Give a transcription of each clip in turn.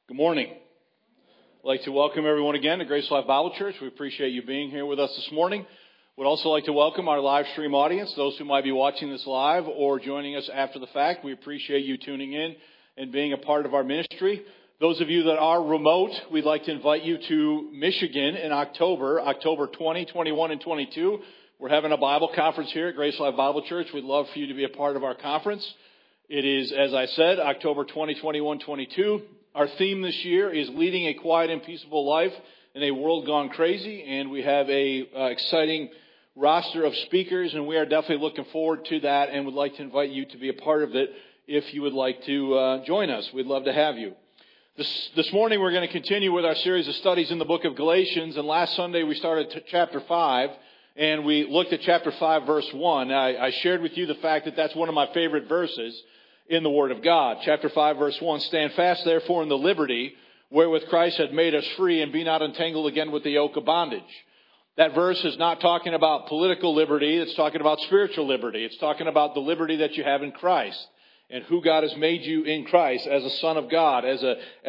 Good morning. I'd like to welcome everyone again to Grace Life Bible Church. We appreciate you being here with us this morning. Would also like to welcome our live stream audience, those who might be watching this live or joining us after the fact. We appreciate you tuning in and being a part of our ministry. Those of you that are remote, we'd like to invite you to Michigan in October 20, 21, and 22. We're having a Bible conference here at Grace Life Bible Church. We'd love for you to be a part of our conference. It is, as I said, October 20, 21, 22. Our theme this year is leading a quiet and peaceable life in a world gone crazy, and we have a exciting roster of speakers, and we are definitely looking forward to that and would like to invite you to be a part of it if you would like to join us. We'd love to have you. This morning we're going to continue with our series of studies in the book of Galatians, and last Sunday we started chapter 5, and we looked at chapter 5, verse 1. I shared with you the fact that that's one of my favorite verses in the Word of God. Chapter 5, verse 1, "Stand fast, therefore, in the liberty wherewith Christ hath made us free, and be not entangled again with the yoke of bondage." That verse is not talking about political liberty. It's talking about spiritual liberty. It's talking about the liberty that you have in Christ and who God has made you in Christ as a son of God, as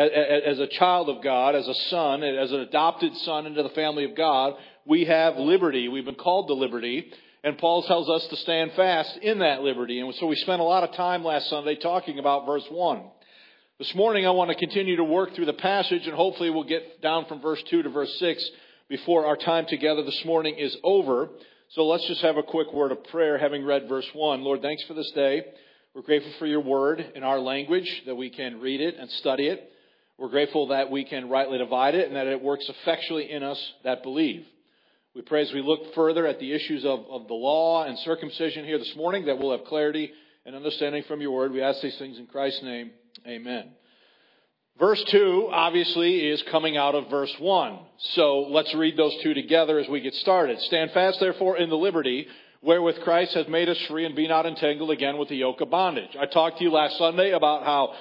a child of God, as a son, as an adopted son into the family of God. We have liberty. We've been called to liberty. And Paul tells us to stand fast in that liberty. And so we spent a lot of time last Sunday talking about verse 1. This morning I want to continue to work through the passage, and hopefully we'll get down from verse 2 to verse 6 before our time together this morning is over. So let's just have a quick word of prayer having read verse 1. Lord, thanks for this day. We're grateful for your word in our language, that we can read it and study it. We're grateful that we can rightly divide it and that it works effectually in us that believe. We pray as we look further at the issues of the law and circumcision here this morning that we'll have clarity and understanding from your word. We ask these things in Christ's name. Amen. Verse 2 obviously is coming out of verse 1. So let's read those two together as we get started. "Stand fast, therefore, in the liberty wherewith Christ has made us free, and be not entangled again with the yoke of bondage." I talked to you last Sunday about how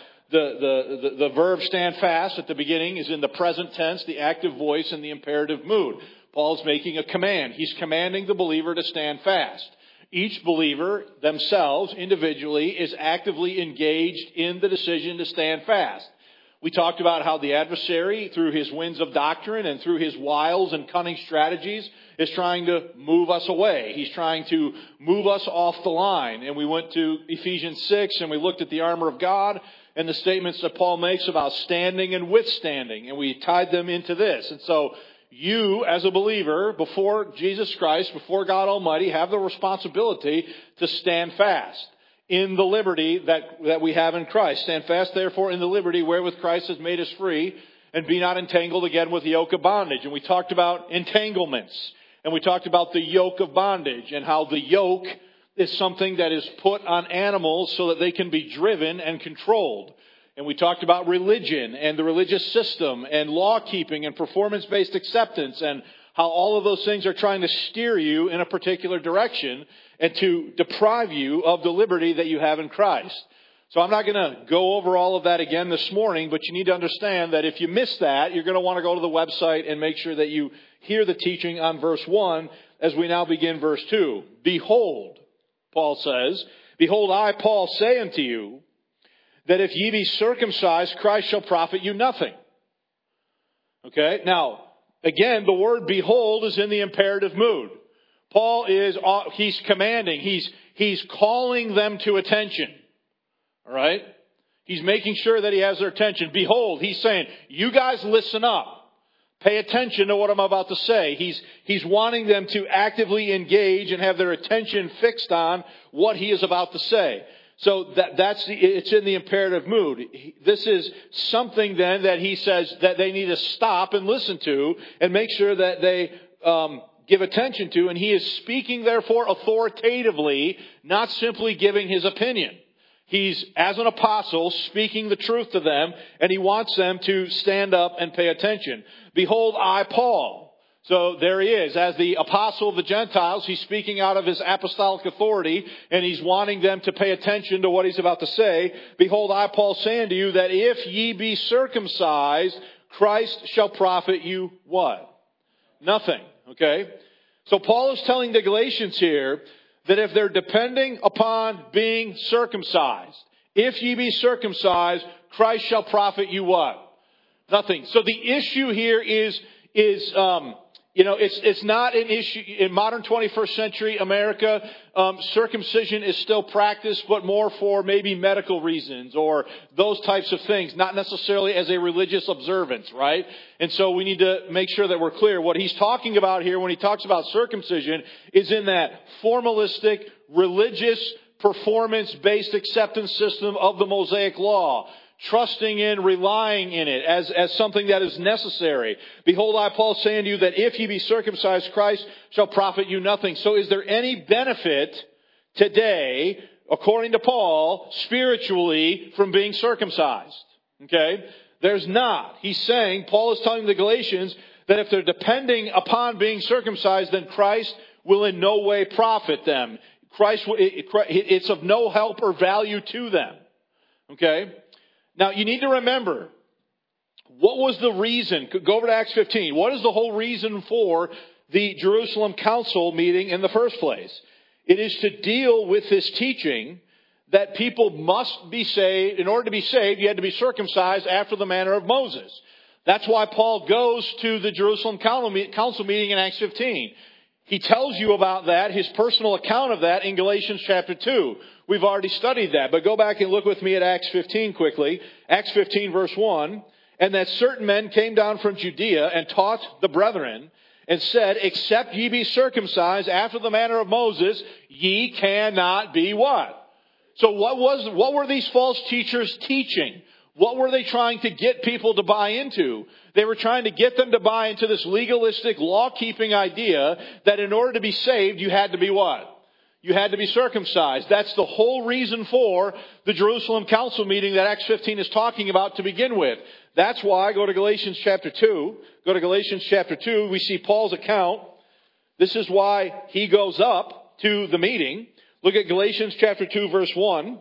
the verb stand fast at the beginning is in the present tense, the active voice, and the imperative mood. Paul's making a command. He's commanding the believer to stand fast. Each believer themselves, individually, is actively engaged in the decision to stand fast. We talked about how the adversary, through his winds of doctrine and through his wiles and cunning strategies, is trying to move us away. He's trying to move us off the line. And we went to Ephesians 6 and we looked at the armor of God and the statements that Paul makes about standing and withstanding. And we tied them into this. And so you, as a believer, before Jesus Christ, before God Almighty, have the responsibility to stand fast in the liberty that we have in Christ. "Stand fast, therefore, in the liberty wherewith Christ has made us free, and be not entangled again with the yoke of bondage." And we talked about entanglements, and we talked about the yoke of bondage, and how the yoke is something that is put on animals so that they can be driven and controlled. And we talked about religion and the religious system and law keeping and performance-based acceptance, and how all of those things are trying to steer you in a particular direction and to deprive you of the liberty that you have in Christ. So I'm not going to go over all of that again this morning, but you need to understand that if you miss that, you're going to want to go to the website and make sure that you hear the teaching on verse 1 as we now begin verse 2. "Behold," Paul says, "Behold, I, Paul, say unto you, that if ye be circumcised, Christ shall profit you nothing." Okay, now, again, the word behold is in the imperative mood. Paul he's commanding, he's calling them to attention. All right? He's making sure that he has their attention. Behold, he's saying, you guys listen up. Pay attention to what I'm about to say. He's wanting them to actively engage and have their attention fixed on what he is about to say. So it's in the imperative mood. This is something then that he says that they need to stop and listen to and make sure that they give attention to. And he is speaking, therefore, authoritatively, not simply giving his opinion. He's, as an apostle, speaking the truth to them, and he wants them to stand up and pay attention. "Behold, I, Paul." So there he is. As the apostle of the Gentiles, he's speaking out of his apostolic authority, and he's wanting them to pay attention to what he's about to say. "Behold, I, Paul, say unto you, that if ye be circumcised, Christ shall profit you" what? Nothing. Okay? So Paul is telling the Galatians here that if they're depending upon being circumcised, if ye be circumcised, Christ shall profit you what? Nothing. So the issue here is it's not an issue in modern 21st century America. Circumcision is still practiced, but more for maybe medical reasons or those types of things, not necessarily as a religious observance, right? And so we need to make sure that we're clear. What he's talking about here when he talks about circumcision is in that formalistic, religious, performance-based acceptance system of the Mosaic Law. Trusting in, relying in it as something that is necessary. Behold, I, Paul, say unto you that if ye be circumcised, Christ shall profit you nothing. So is there any benefit today, according to Paul, spiritually from being circumcised? Okay? There's not. He's saying, Paul is telling the Galatians that if they're depending upon being circumcised, then Christ will in no way profit them. It's of no help or value to them. Okay? Now, you need to remember, what was the reason? Go over to Acts 15. What is the whole reason for the Jerusalem Council meeting in the first place? It is to deal with this teaching that people must be saved. In order to be saved, you had to be circumcised after the manner of Moses. That's why Paul goes to the Jerusalem Council meeting in Acts 15. He tells you about that, his personal account of that in Galatians chapter 2. We've already studied that, but go back and look with me at Acts 15 quickly. Acts 15 verse 1. And that certain men came down from Judea and taught the brethren and said, except ye be circumcised after the manner of Moses, ye cannot be what? So what were these false teachers teaching? What were they trying to get people to buy into? They were trying to get them to buy into this legalistic, law-keeping idea that in order to be saved, you had to be what? You had to be circumcised. That's the whole reason for the Jerusalem Council meeting that Acts 15 is talking about to begin with. That's why, go to Galatians chapter 2. Go to Galatians chapter 2. We see Paul's account. This is why he goes up to the meeting. Look at Galatians chapter 2 verse 1.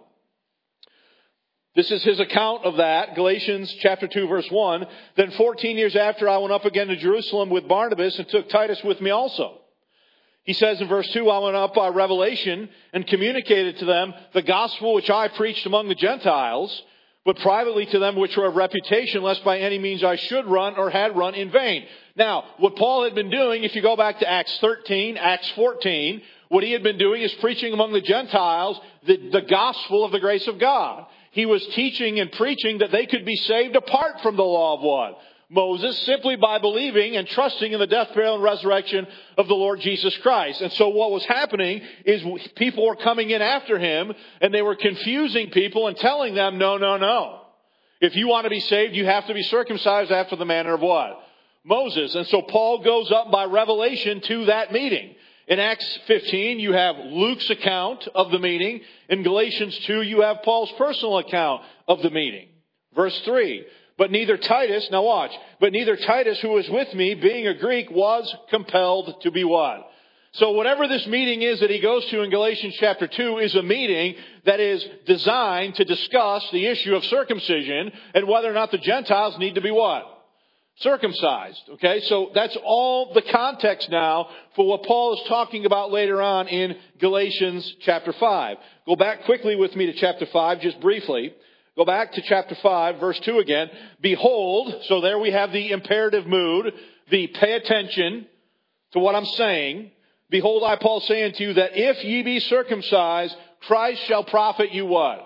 This is his account of that, Galatians chapter 2 verse 1. Then 14 years after I went up again to Jerusalem with Barnabas and took Titus with me also. He says in verse 2, I went up by revelation and communicated to them the gospel which I preached among the Gentiles, but privately to them which were of reputation, lest by any means I should run or had run in vain. Now, what Paul had been doing, if you go back to Acts 13, Acts 14, what he had been doing is preaching among the Gentiles the gospel of the grace of God. He was teaching and preaching that they could be saved apart from the law of what? Moses, simply by believing and trusting in the death, burial, and resurrection of the Lord Jesus Christ. And so what was happening is people were coming in after him, and they were confusing people and telling them, no. If you want to be saved, you have to be circumcised after the manner of what? Moses. And so Paul goes up by revelation to that meeting. In Acts 15, you have Luke's account of the meeting. In Galatians 2, you have Paul's personal account of the meeting. Verse 3. But neither Titus, now watch, but neither Titus who was with me, being a Greek, was compelled to be what? So whatever this meeting is that he goes to in Galatians chapter 2 is a meeting that is designed to discuss the issue of circumcision and whether or not the Gentiles need to be what? Circumcised. Okay, so that's all the context now for what Paul is talking about later on in Galatians chapter 5. Go back quickly with me to chapter 5, just briefly. Go back to chapter 5, verse 2 again. Behold, so there we have the imperative mood, the pay attention to what I'm saying. Behold, I, Paul, say unto you that if ye be circumcised, Christ shall profit you what?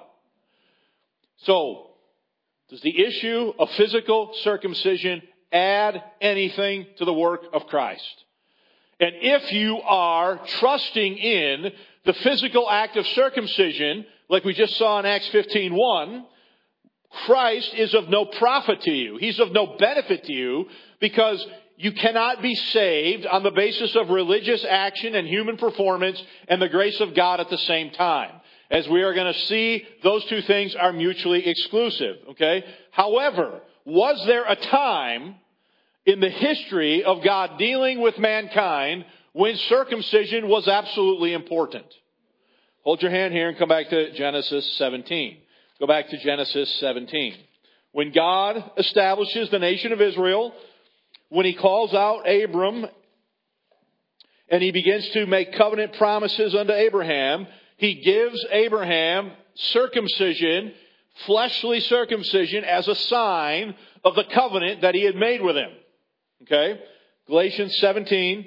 So, does the issue of physical circumcision add anything to the work of Christ? And if you are trusting in the physical act of circumcision, like we just saw in Acts 15:1, Christ is of no profit to you. He's of no benefit to you because you cannot be saved on the basis of religious action and human performance and the grace of God at the same time. As we are going to see, those two things are mutually exclusive. Okay? However, was there a time in the history of God dealing with mankind when circumcision was absolutely important? Hold your hand here and come back to Genesis 17. Go back to Genesis 17. When God establishes the nation of Israel, when he calls out Abram and he begins to make covenant promises unto Abraham, he gives Abraham circumcision fleshly circumcision as a sign of the covenant that he had made with him. Okay? Genesis 17,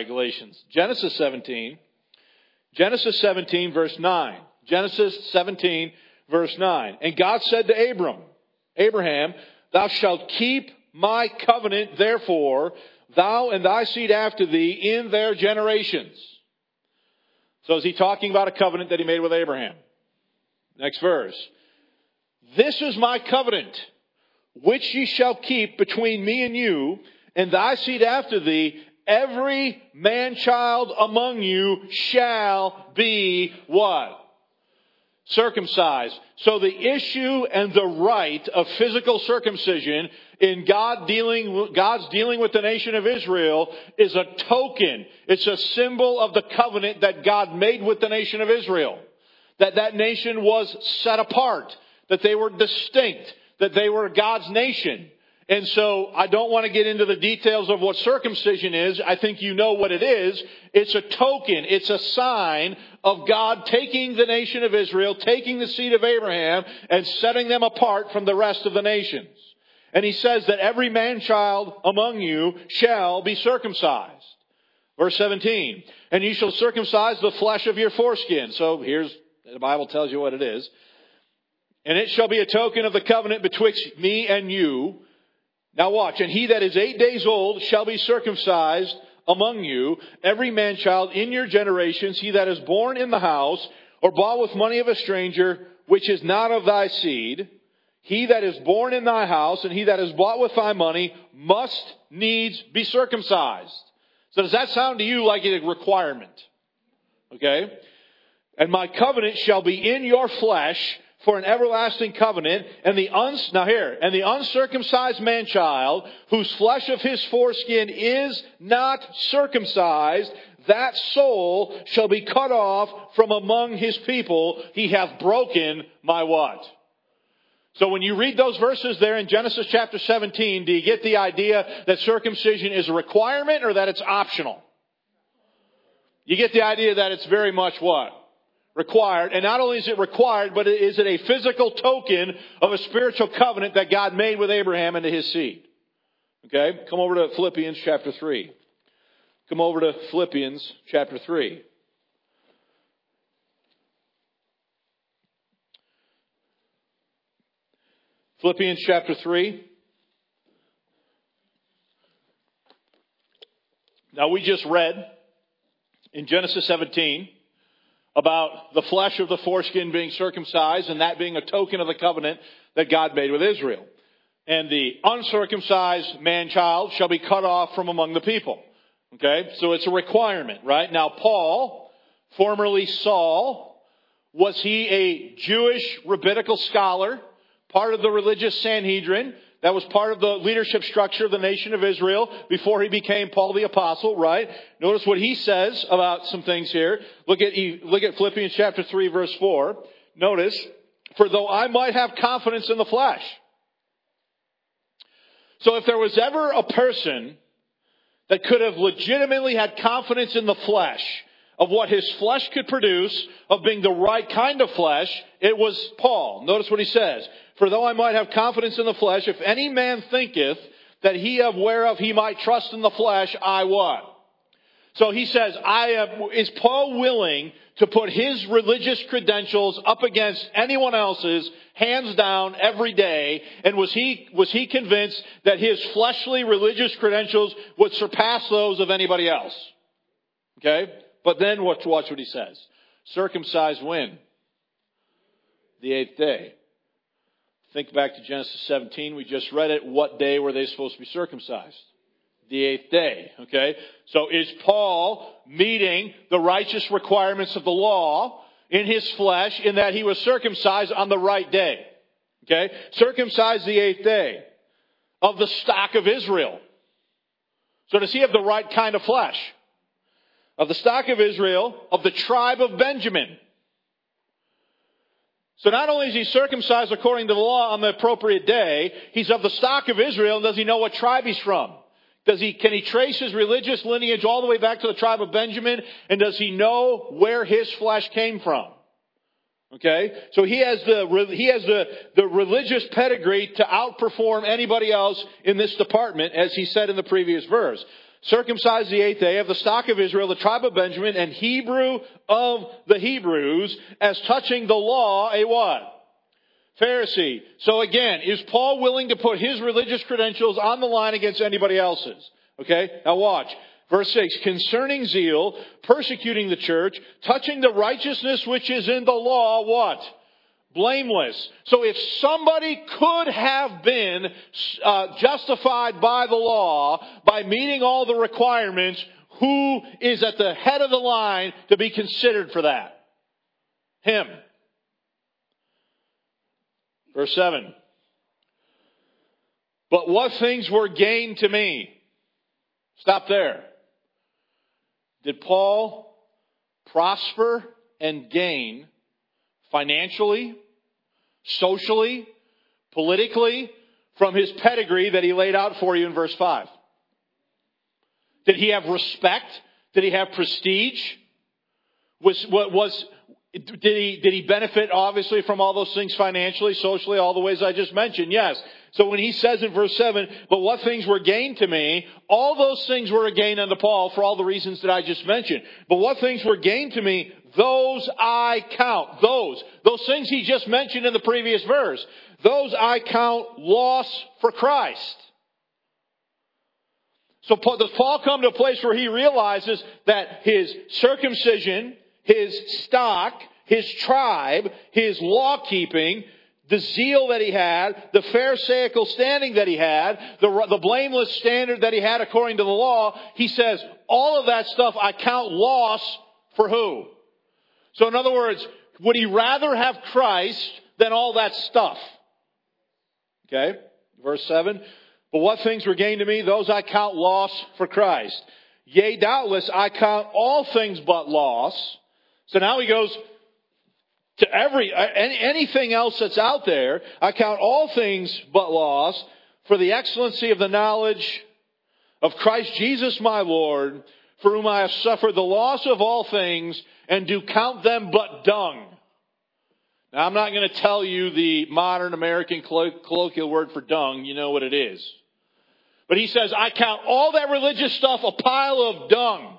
Genesis 17, verse 9. Genesis 17, verse 9. And God said to Abraham, thou shalt keep my covenant, therefore, thou and thy seed after thee in their generations. So is he talking about a covenant that he made with Abraham? Next verse. This is my covenant, which ye shall keep between me and you, and thy seed after thee. Every man-child among you shall be what? Circumcised. So the issue and the rite of physical circumcision in God's dealing with the nation of Israel is a token. It's a symbol of the covenant that God made with the nation of Israel. That nation was set apart. That they were distinct. That they were God's nation. And so I don't want to get into the details of what circumcision is. I think you know what it is. It's a token. It's a sign of God taking the nation of Israel, taking the seed of Abraham, and setting them apart from the rest of the nations. And he says that every man-child among you shall be circumcised. Verse 17. And you shall circumcise the flesh of your foreskin. So here's, the Bible tells you what it is. And it shall be a token of the covenant betwixt me and you. Now watch, and he that is 8 days old shall be circumcised among you, every man-child in your generations, he that is born in the house, or bought with money of a stranger, which is not of thy seed, he that is born in thy house, and he that is bought with thy money, must needs be circumcised. So does that sound to you like a requirement? Okay? And my covenant shall be in your flesh, for an everlasting covenant, and the uncircumcised man-child, whose flesh of his foreskin is not circumcised, that soul shall be cut off from among his people. He hath broken my what? So when you read those verses there in Genesis chapter 17, do you get the idea that circumcision is a requirement or that it's optional? You get the idea that it's very much what? Required. And not only is it required, but is it a physical token of a spiritual covenant that God made with Abraham and to his seed. Okay? Come over to Philippians chapter 3. Come over to Philippians chapter 3. Philippians chapter 3. Now we just read in Genesis 17 about the flesh of the foreskin being circumcised and that being a token of the covenant that God made with Israel. And the uncircumcised man-child shall be cut off from among the people. Okay? So it's a requirement, right? Now Paul, formerly Saul, was he a Jewish rabbinical scholar, part of the religious Sanhedrin? That was part of the leadership structure of the nation of Israel before he became Paul the Apostle, right? Notice what he says about some things here. Look at Philippians chapter 3, verse 4. Notice, for though I might have confidence in the flesh. So if there was ever a person that could have legitimately had confidence in the flesh, of what his flesh could produce, of being the right kind of flesh, it was Paul. Notice what he says. For though I might have confidence in the flesh, if any man thinketh that he of whereof he might trust in the flesh, I what? So he says, is Paul willing to put his religious credentials up against anyone else's, hands down, every day? And was he convinced that his fleshly religious credentials would surpass those of anybody else? Okay? But then watch what he says. Circumcised when? The 8th day. Think back to Genesis 17. We just read it. What day were they supposed to be circumcised? The 8th day. Okay? So is Paul meeting the righteous requirements of the law in his flesh in that he was circumcised on the right day? Okay? Circumcised the 8th day of the stock of Israel. So does he have the right kind of flesh? Of the stock of Israel, of the tribe of Benjamin. So not only is he circumcised according to the law on the appropriate day, he's of the stock of Israel, and does he know what tribe he's from? Can he trace his religious lineage all the way back to the tribe of Benjamin? And does he know where his flesh came from? Okay? So he has the religious pedigree to outperform anybody else in this department, as he said in the previous verse. Circumcised the 8th day, of the stock of Israel, the tribe of Benjamin, and Hebrew of the Hebrews, as touching the law, a what? Pharisee. So again, is Paul willing to put his religious credentials on the line against anybody else's? Okay? Now watch. Verse 6, concerning zeal, persecuting the church, touching the righteousness which is in the law, what? Blameless. So if somebody could have been justified by the law, by meeting all the requirements, who is at the head of the line to be considered for that? Him. Verse 7. But what things were gained to me? Stop there. Did Paul prosper and gain financially, socially, politically from his pedigree that he laid out for you in verse 5? Did he have respect? Did he have prestige? Did he benefit obviously from all those things financially, socially, all the ways I just mentioned? Yes. So when he says in verse 7, but what things were gained to me, all those things were a gain unto Paul for all the reasons that I just mentioned. But what things were gained to me, those I count. Those things he just mentioned in the previous verse. Those I count loss for Christ. So does Paul come to a place where he realizes that his circumcision, his stock, his tribe, his law keeping, the zeal that he had, the pharisaical standing that he had, the blameless standard that he had according to the law, he says, all of that stuff I count loss for who? So in other words, would he rather have Christ than all that stuff? Okay, verse 7. But what things were gained to me, those I count loss for Christ. Yea, doubtless I count all things but loss. So now he goes to anything else that's out there. I count all things but loss for the excellency of the knowledge of Christ Jesus my Lord, for whom I have suffered the loss of all things, and do count them but dung. Now I'm not going to tell you the modern American colloquial word for dung. You know what it is. But he says, I count all that religious stuff a pile of dung.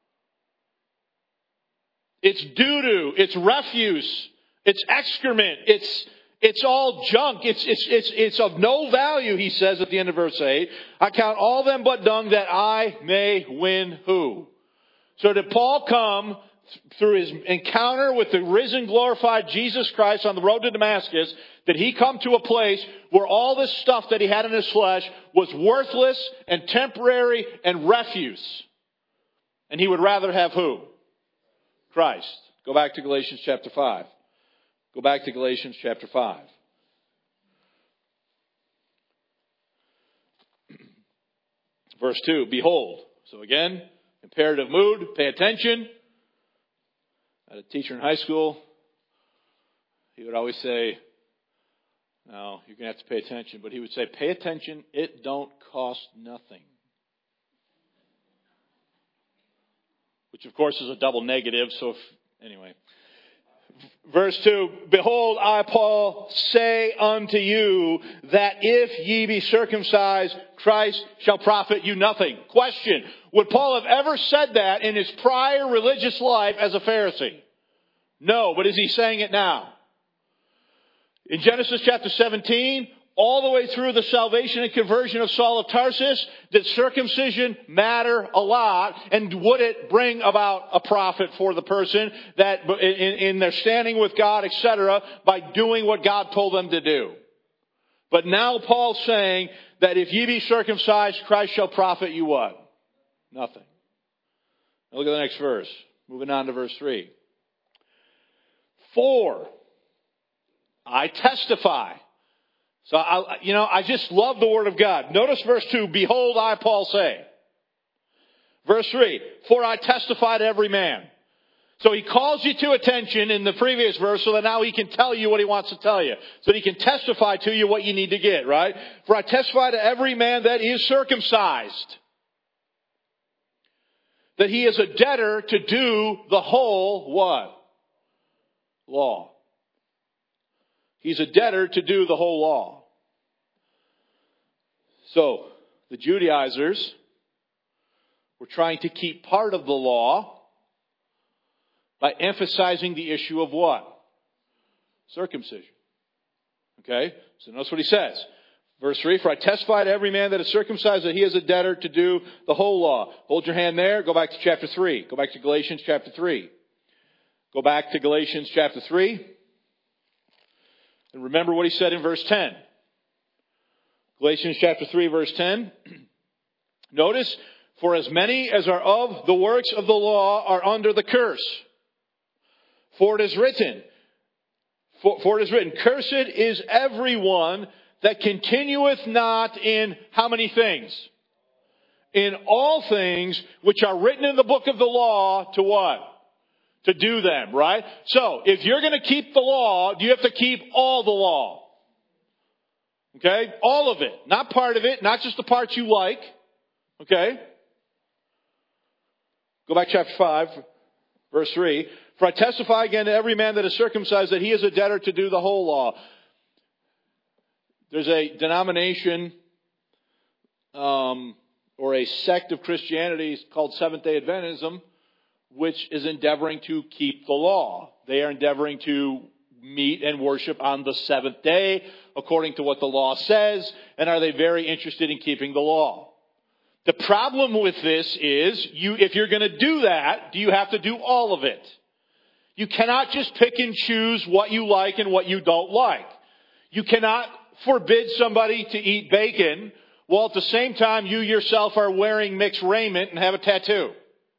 It's doo-doo. It's refuse. It's excrement. It's all junk. It's of no value, he says at the end of verse 8. I count all them but dung that I may win who? So did Paul come through his encounter with the risen, glorified Jesus Christ on the road to Damascus? Did he come to a place where all this stuff that he had in his flesh was worthless and temporary and refuse? And he would rather have who? Christ. Go back to Galatians chapter 5. Go back to Galatians chapter 5. Verse 2, behold. So again, imperative mood, pay attention. I had a teacher in high school. He would always say, no, you're going to have to pay attention. But he would say, pay attention, it don't cost nothing. Which of course is a double negative, anyway. Verse 2, behold, I, Paul, say unto you that if ye be circumcised, Christ shall profit you nothing. Question, would Paul have ever said that in his prior religious life as a Pharisee? No, but is he saying it now? In Genesis chapter 17, all the way through the salvation and conversion of Saul of Tarsus, did circumcision matter a lot? And would it bring about a profit for the person that in their standing with God, etc., by doing what God told them to do? But now Paul's saying that if ye be circumcised, Christ shall profit you what? Nothing. Now look at the next verse. Moving on to verse 3. For I testify. So, I just love the Word of God. Notice verse 2, behold, I, Paul, say. Verse 3, for I testify to every man. So he calls you to attention in the previous verse so that now he can tell you what he wants to tell you. So that he can testify to you what you need to get, right? For I testify to every man that is circumcised, that he is a debtor to do the whole what? Law. he's a debtor to do the whole law. So, the Judaizers were trying to keep part of the law by emphasizing the issue of what? Circumcision. Okay? So notice what he says. Verse 3, for I testify to every man that is circumcised that he is a debtor to do the whole law. Hold your hand there. Go back to chapter 3. Go back to Galatians chapter 3. Go back to Galatians chapter 3. And remember what he said in verse 10. Galatians chapter 3 verse 10. Notice, for as many as are of the works of the law are under the curse. For it is written, cursed is everyone that continueth not in how many things? In all things which are written in the book of the law to what? To do them, right? So, if you're going to keep the law, do you have to keep all the law? Okay? All of it. Not part of it, not just the parts you like. Okay? Go back to chapter 5, verse 3. For I testify again to every man that is circumcised that he is a debtor to do the whole law. There's a denomination or a sect of Christianity called Seventh-day Adventism, which is endeavoring to keep the law. They are endeavoring to meet and worship on the seventh day, according to what the law says, and are they very interested in keeping the law. The problem with this is, if you're going to do that, do you have to do all of it? You cannot just pick and choose what you like and what you don't like. You cannot forbid somebody to eat bacon while at the same time you yourself are wearing mixed raiment and have a tattoo.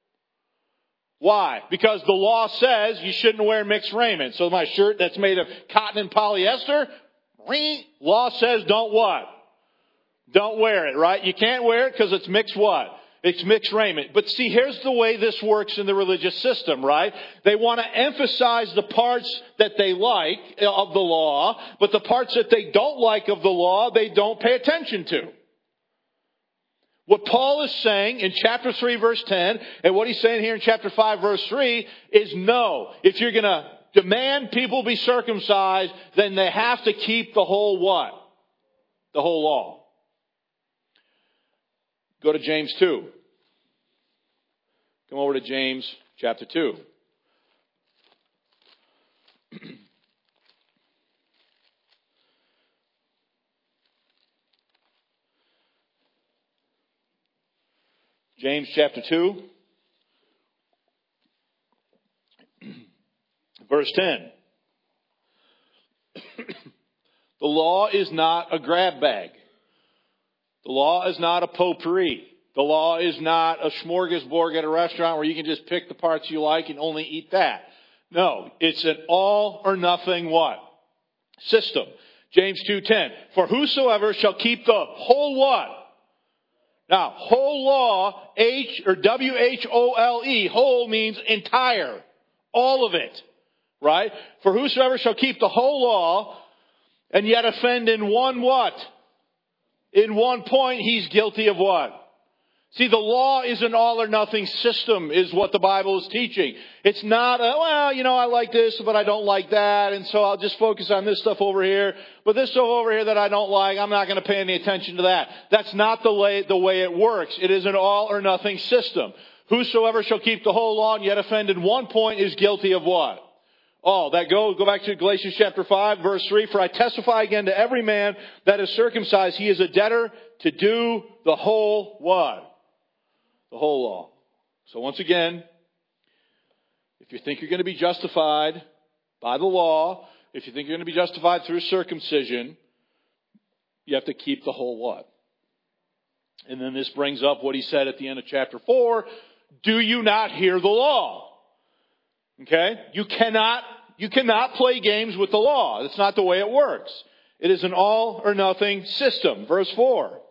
Why? Because the law says you shouldn't wear mixed raiment. So my shirt that's made of cotton and polyester, law says don't what? Don't wear it, right? You can't wear it because it's mixed what? It's mixed raiment. But see, here's the way this works in the religious system, right? They want to emphasize the parts that they like of the law, but the parts that they don't like of the law, they don't pay attention to. What Paul is saying in chapter 3 verse 10, and what he's saying here in chapter 5 verse 3, is no. If you're going to demand people be circumcised, then they have to keep the whole what? The whole law. Go to James 2. Come over to James chapter 2. James chapter 2. Verse 10. The law is not a grab bag. The law is not a potpourri. The law is not a smorgasbord at a restaurant where you can just pick the parts you like and only eat that. No, it's an all or nothing what? System. James 2:10. For whosoever shall keep the whole what? Now, whole law, W-H-O-L-E, whole means entire. All of it. Right? For whosoever shall keep the whole law and yet offend in one what? In one point, he's guilty of what? See, the law is an all or nothing system, is what the Bible is teaching. It's not, I like this, but I don't like that, and so I'll just focus on this stuff over here. But this stuff over here that I don't like, I'm not going to pay any attention to that. That's not the way it works. It is an all or nothing system. Whosoever shall keep the whole law and yet offend in one point is guilty of what? Go back to Galatians chapter 5, verse 3. For I testify again to every man that is circumcised, he is a debtor to do the whole what? The whole law. So once again, if you think you're going to be justified by the law, if you think you're going to be justified through circumcision, you have to keep the whole what? And then this brings up what he said at the end of chapter 4. Do you not hear the law? Okay? You cannot play games with the law. That's not the way it works. It is an all or nothing system. Verse 4.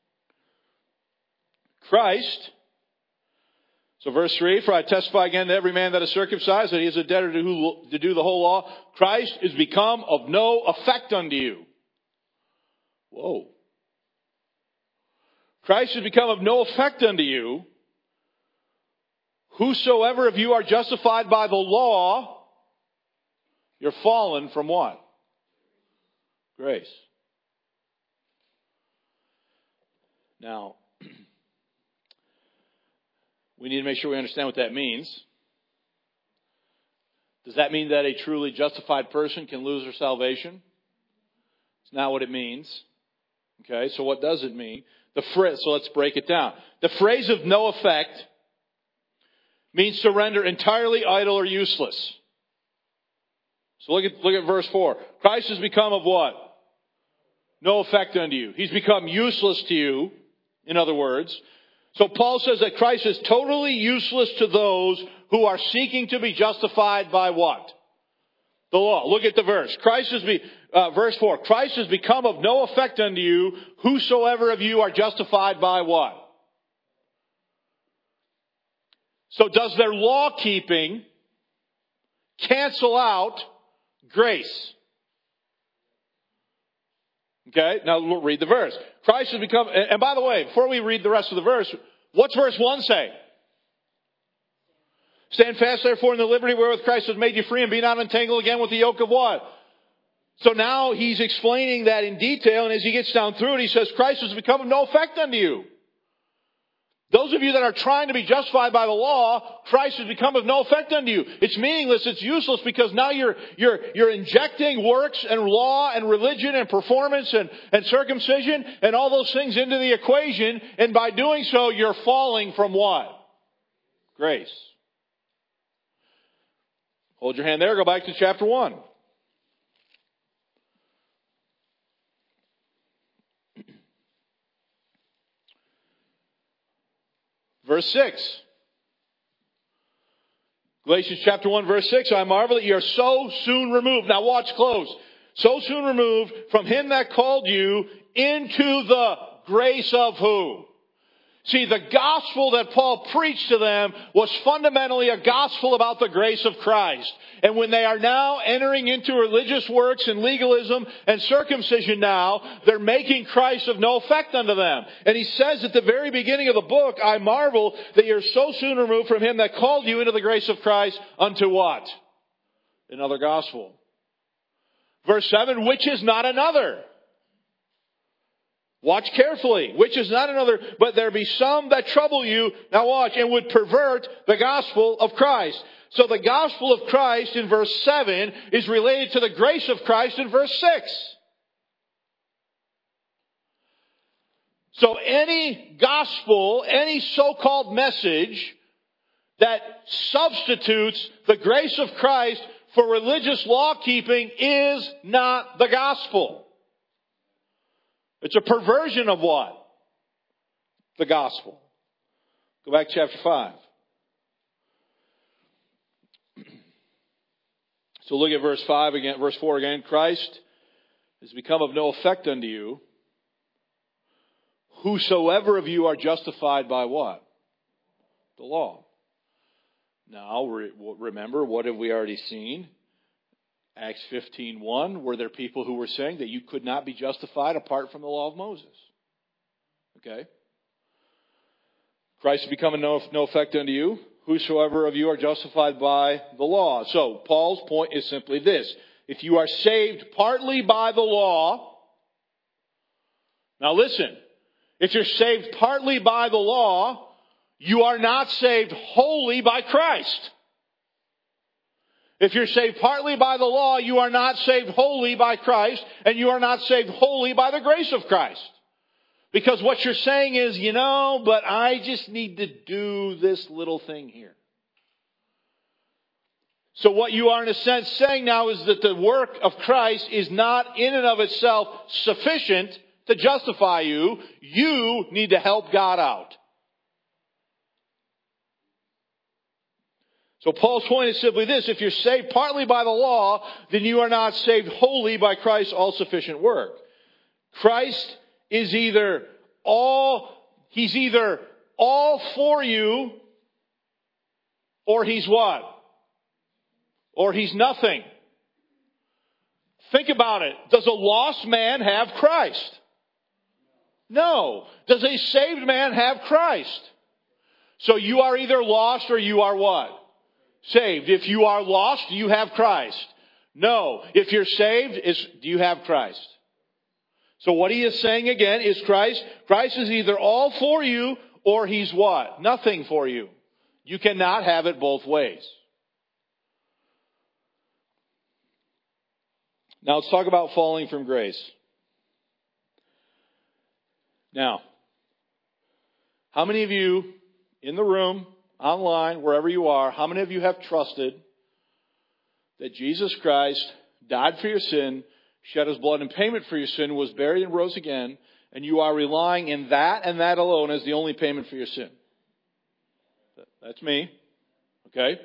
Christ. So verse 3, for I testify again to every man that is circumcised that he is a debtor to do the whole law. Christ is become of no effect unto you. Whoa. Christ has become of no effect unto you. Whosoever of you are justified by the law, you're fallen from what? Grace. Now, we need to make sure we understand what that means. Does that mean that a truly justified person can lose their salvation? It's not what it means. Okay, so what does it mean? So let's break it down. The phrase of no effect means to render entirely idle or useless. So look at verse 4. Christ has become of what? No effect unto you. He's become useless to you, in other words. So Paul says that Christ is totally useless to those who are seeking to be justified by what? The law. Look at the verse. Verse 4. Christ has become of no effect unto you, whosoever of you are justified by what? So does their law keeping cancel out grace? Okay, now we'll read the verse. Christ has become, and by the way, before we read the rest of the verse, what's verse 1 say? Stand fast therefore in the liberty wherewith Christ has made you free, and be not entangled again with the yoke of what? So now he's explaining that in detail, and as he gets down through it, he says, Christ has become of no effect unto you. Those of you that are trying to be justified by the law, Christ has become of no effect unto you. It's meaningless, it's useless, because now you're injecting works and law and religion and performance and circumcision and all those things into the equation, and by doing so, you're falling from what? Grace. Hold your hand there, go back to chapter 1. Verse 6. Galatians chapter 1 verse 6. I marvel that you are so soon removed. Now watch close. So soon removed from him that called you into the grace of who? See, the gospel that Paul preached to them was fundamentally a gospel about the grace of Christ. And when they are now entering into religious works and legalism and circumcision now, they're making Christ of no effect unto them. And he says at the very beginning of the book, I marvel that you're so soon removed from him that called you into the grace of Christ unto what? Another gospel. Verse 7, which is not another. Watch carefully, which is not another, but there be some that trouble you, now watch, and would pervert the gospel of Christ. So the gospel of Christ in verse 7 is related to the grace of Christ in verse 6. So any gospel, any so-called message that substitutes the grace of Christ for religious law-keeping is not the gospel. It's a perversion of what? The gospel. Go back to chapter 5. So look at verse 5 again, verse 4 again. Christ has become of no effect unto you, whosoever of you are justified by what? The law. Now, remember, what have we already seen? Acts 15:1, were there people who were saying that you could not be justified apart from the law of Moses? Okay. Christ has become of no effect unto you, whosoever of you are justified by the law. So, Paul's point is simply this. If you are saved partly by the law, now listen, if you're saved partly by the law, you are not saved wholly by Christ. If you're saved partly by the law, you are not saved wholly by Christ, and you are not saved wholly by the grace of Christ. Because what you're saying is, but I just need to do this little thing here. So what you are in a sense saying now is that the work of Christ is not in and of itself sufficient to justify you. You need to help God out. So Paul's point is simply this. If you're saved partly by the law, then you are not saved wholly by Christ's all-sufficient work. Christ is either all for you, or he's what? Or he's nothing. Think about it. Does a lost man have Christ? No. Does a saved man have Christ? So you are either lost or you are what? Saved. If you are lost, do you have Christ? No. If you're saved, do you have Christ? So what he is saying again is Christ is either all for you or he's what? Nothing for you. You cannot have it both ways. Now let's talk about falling from grace. Now, how many of you in the room, online, wherever you are, how many of you have trusted that Jesus Christ died for your sin, shed his blood in payment for your sin, was buried and rose again, and you are relying in that and that alone as the only payment for your sin? That's me. Okay?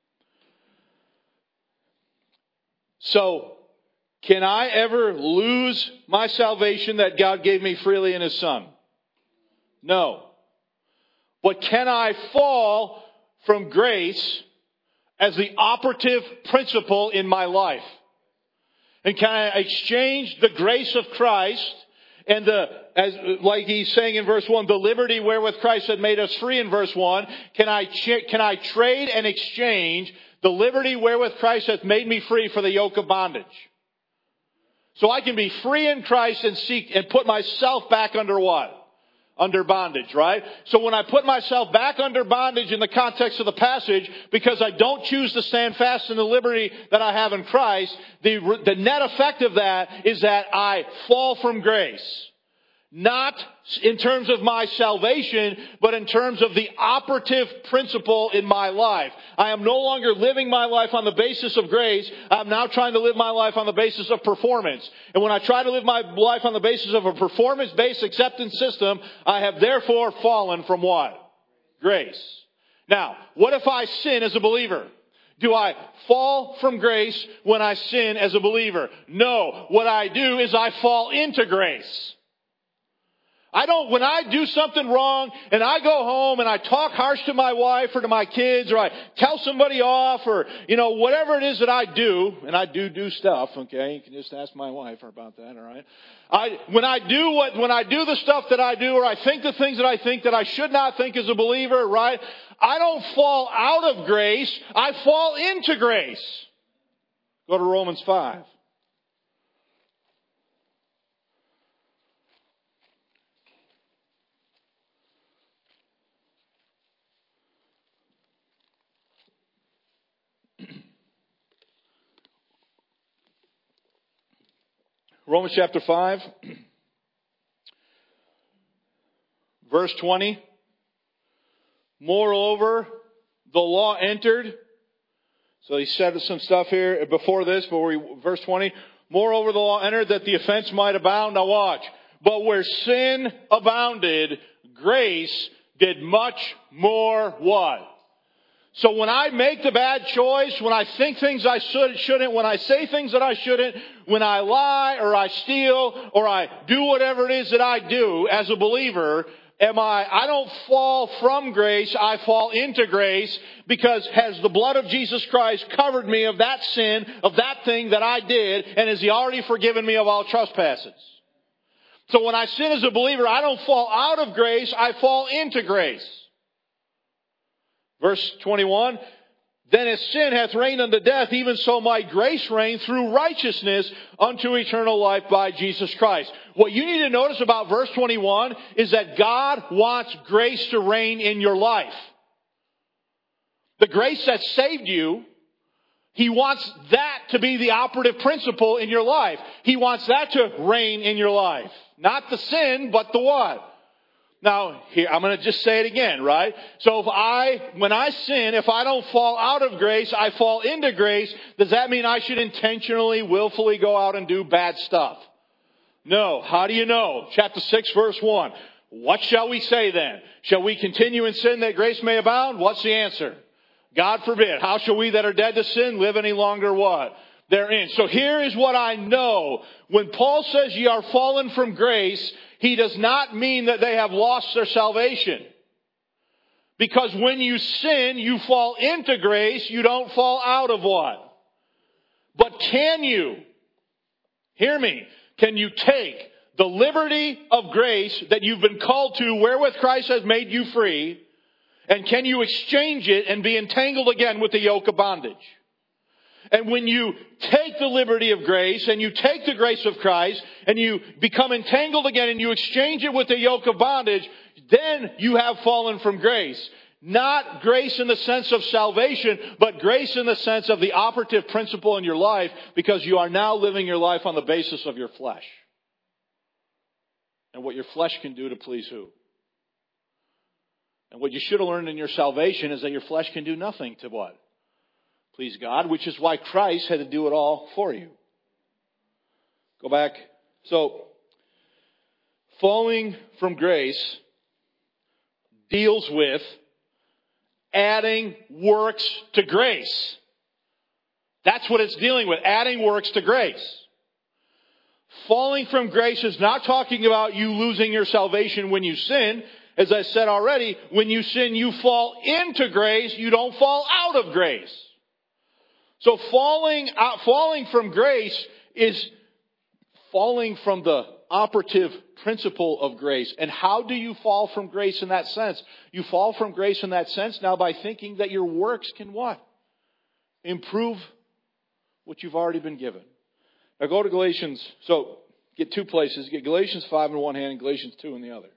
So, can I ever lose my salvation that God gave me freely in his Son? No. But can I fall from grace as the operative principle in my life? And can I exchange the grace of Christ and like he's saying in verse 1, the liberty wherewith Christ had made us free in verse 1, can I trade and exchange the liberty wherewith Christ hath made me free for the yoke of bondage? So I can be free in Christ and seek and put myself back under what? Under bondage, right? So when I put myself back under bondage in the context of the passage, because I don't choose to stand fast in the liberty that I have in Christ, the net effect of that is that I fall from grace. Not in terms of my salvation, but in terms of the operative principle in my life. I am no longer living my life on the basis of grace. I'm now trying to live my life on the basis of performance. And when I try to live my life on the basis of a performance-based acceptance system, I have therefore fallen from what? Grace. Now, what if I sin as a believer? Do I fall from grace when I sin as a believer? No. What I do is I fall into grace. When I do something wrong and I go home and I talk harsh to my wife or to my kids or I tell somebody off or, whatever it is that I do, and I do stuff, okay? You can just ask my wife about that, all right? When I do the stuff that I do or I think the things that I think that I should not think as a believer, right? I don't fall out of grace. I fall into grace. Go to Romans 5. Romans chapter 5, verse 20. Moreover, the law entered. So he said some stuff here before this, verse 20. Moreover, the law entered that the offense might abound. Now watch. But where sin abounded, grace did much more what? So when I make the bad choice, when I think things I shouldn't, when I say things that I shouldn't, when I lie or I steal or I do whatever it is that I do as a believer, I don't fall from grace, I fall into grace because has the blood of Jesus Christ covered me of that sin, of that thing that I did, and has he already forgiven me of all trespasses? So when I sin as a believer, I don't fall out of grace, I fall into grace. Verse 21, then as sin hath reigned unto death, even so might grace reign through righteousness unto eternal life by Jesus Christ. What you need to notice about verse 21 is that God wants grace to reign in your life. The grace that saved you, he wants that to be the operative principle in your life. He wants that to reign in your life. Not the sin, but the what? Now, here, I'm going to just say it again, right? So when I sin, if I don't fall out of grace, I fall into grace, does that mean I should intentionally, willfully go out and do bad stuff? No. How do you know? Chapter 6, verse 1. What shall we say then? Shall we continue in sin that grace may abound? What's the answer? God forbid. How shall we that are dead to sin live any longer what? Therein. So here is what I know. When Paul says ye are fallen from grace, he does not mean that they have lost their salvation. Because when you sin, you fall into grace, you don't fall out of what? But can you, hear me, can you take the liberty of grace that you've been called to, wherewith Christ has made you free, and can you exchange it and be entangled again with the yoke of bondage? And when you take the liberty of grace and you take the grace of Christ and you become entangled again and you exchange it with the yoke of bondage, then you have fallen from grace. Not grace in the sense of salvation, but grace in the sense of the operative principle in your life, because you are now living your life on the basis of your flesh. And what your flesh can do to please who? And what you should have learned in your salvation is that your flesh can do nothing to what? Please God, which is why Christ had to do it all for you. Go back. So, falling from grace deals with adding works to grace. That's what it's dealing with, adding works to grace. Falling from grace is not talking about you losing your salvation when you sin. As I said already, when you sin, you fall into grace. You don't fall out of grace. So falling from grace is falling from the operative principle of grace. And how do you fall from grace in that sense? You fall from grace in that sense now by thinking that your works can what? Improve what you've already been given. Now go to Galatians. So get two places. Get Galatians 5 in one hand and Galatians 2 in the other.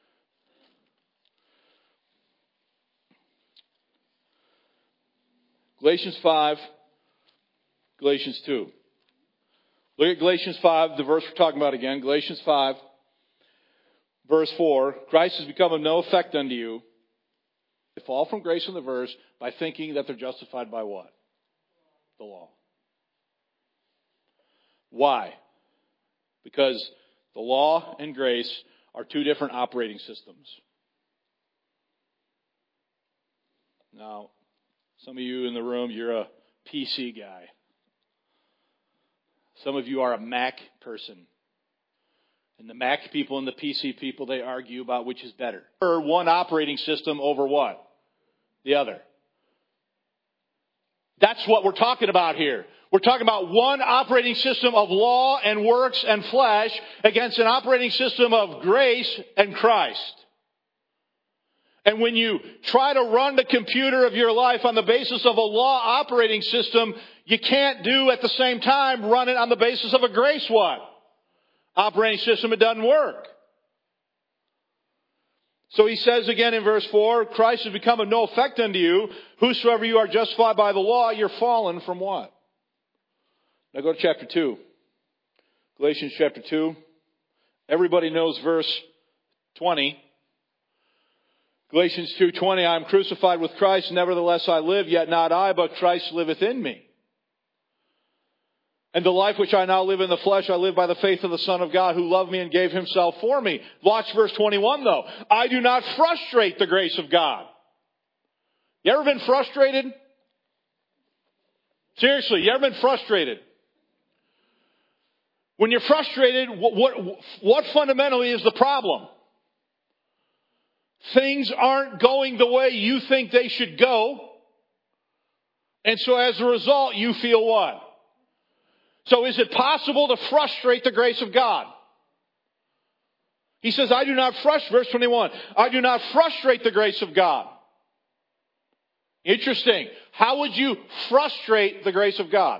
Galatians 5, Galatians 2. Look at Galatians 5, the verse we're talking about again. Galatians 5, verse 4. Christ has become of no effect unto you. They fall from grace in the verse by thinking that they're justified by what? The law. Why? Because the law and grace are two different operating systems. Now, some of you in the room, you're a PC guy. Some of you are a Mac person. And the Mac people and the PC people, they argue about which is better. Or one operating system over what? The other. That's what we're talking about here. We're talking about one operating system of law and works and flesh against an operating system of grace and Christ. And when you try to run the computer of your life on the basis of a law operating system, you can't do at the same time run it on the basis of a grace what? Operating system. It doesn't work. So he says again in verse 4, Christ has become of no effect unto you. Whosoever you are justified by the law, you're fallen from what? Now go to chapter 2. Galatians chapter 2. Everybody knows verse 20. Galatians 2:20, I am crucified with Christ, nevertheless I live, yet not I, but Christ liveth in me. And the life which I now live in the flesh, I live by the faith of the Son of God, who loved me and gave himself for me. Watch verse 21 though. I do not frustrate the grace of God. You ever been frustrated? Seriously, you ever been frustrated? When you're frustrated, what fundamentally is the problem? Things aren't going the way you think they should go. And so as a result, you feel what? So is it possible to frustrate the grace of God? He says, I do not frustrate, verse 21, I do not frustrate the grace of God. Interesting. How would you frustrate the grace of God?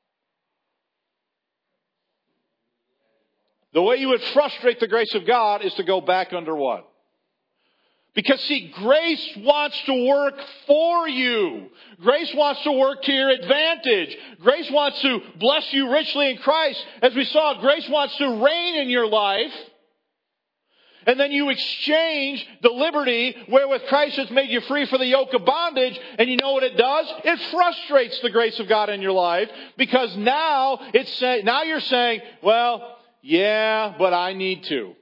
The way you would frustrate the grace of God is to go back under what? Because see, grace wants to work for you. Grace wants to work to your advantage. Grace wants to bless you richly in Christ. As we saw, grace wants to reign in your life. And then you exchange the liberty wherewith Christ has made you free for the yoke of bondage. And you know what it does? It frustrates the grace of God in your life. Because now you're saying, well, yeah, but I need to.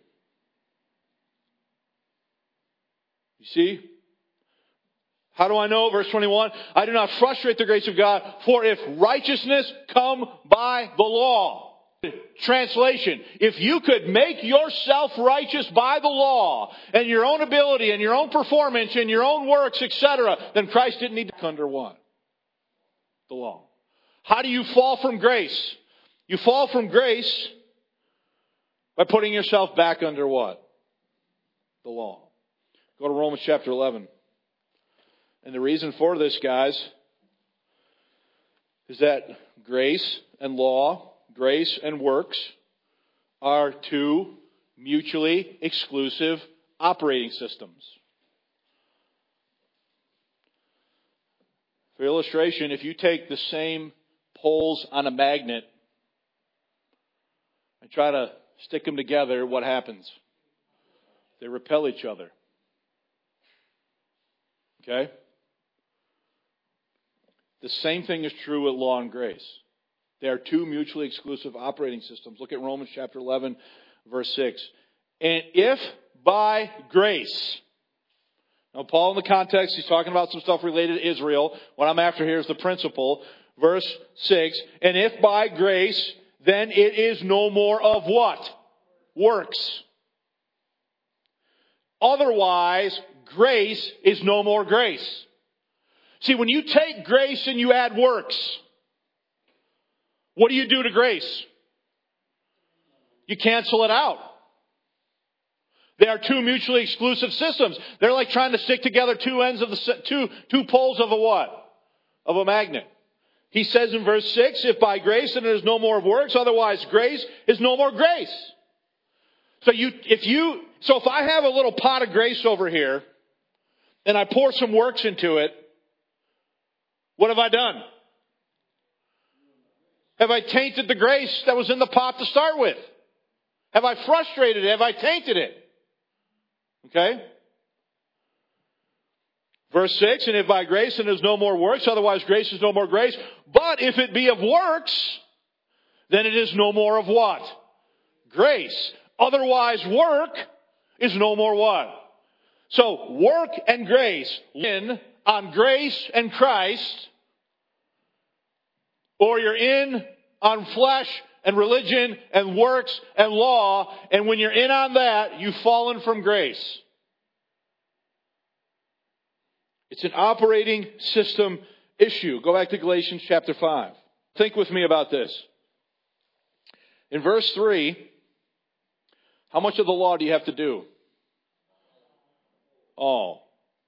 You see? How do I know? Verse 21, I do not frustrate the grace of God, for if righteousness come by the law. Translation, if you could make yourself righteous by the law, and your own ability, and your own performance, and your own works, etc., then Christ didn't need to come under what? The law. How do you fall from grace? You fall from grace by putting yourself back under what? The law. Go to Romans chapter 11. And the reason for this, guys, is that grace and law, grace and works, are two mutually exclusive operating systems. For illustration, if you take the same poles on a magnet and try to stick them together, what happens? They repel each other. Okay? The same thing is true with law and grace. They are two mutually exclusive operating systems. Look at Romans chapter 11, verse 6. And if by grace... Now, Paul in the context, he's talking about some stuff related to Israel. What I'm after here is the principle. Verse 6. And if by grace, then it is no more of what? Works. Otherwise, grace is no more grace. See, when you take grace and you add works, what do you do to grace? You cancel it out. They are two mutually exclusive systems. They're like trying to stick together two ends of the two poles of a what? Of a magnet. He says in verse 6, if by grace then it is no more of works, otherwise grace is no more grace. So if I have a little pot of grace over here and I pour some works into it, what have I done? Have I tainted the grace that was in the pot to start with? Have I frustrated it? Have I tainted it? Okay? Verse 6, and if by grace then is no more works, otherwise grace is no more grace. But if it be of works, then it is no more of what? Grace. Otherwise work is no more what? So work and grace, in on grace and Christ, or you're in on flesh and religion and works and law, and when you're in on that, you've fallen from grace. It's an operating system issue. Go back to Galatians chapter 5. Think with me about this. In verse 3, how much of the law do you have to do? All.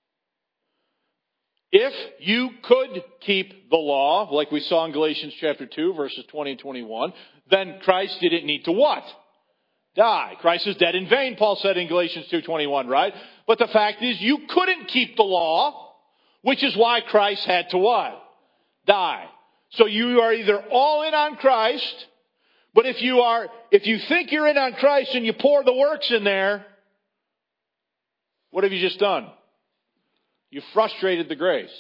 If you could keep the law, like we saw in Galatians chapter 2, verses 20 and 21, then Christ didn't need to what? Die. Christ is dead in vain, Paul said in Galatians 2:21, right? But the fact is, you couldn't keep the law, which is why Christ had to what? Die. So you are either all in on Christ, but if you think you're in on Christ and you pour the works in there, what have you just done? You frustrated the grace.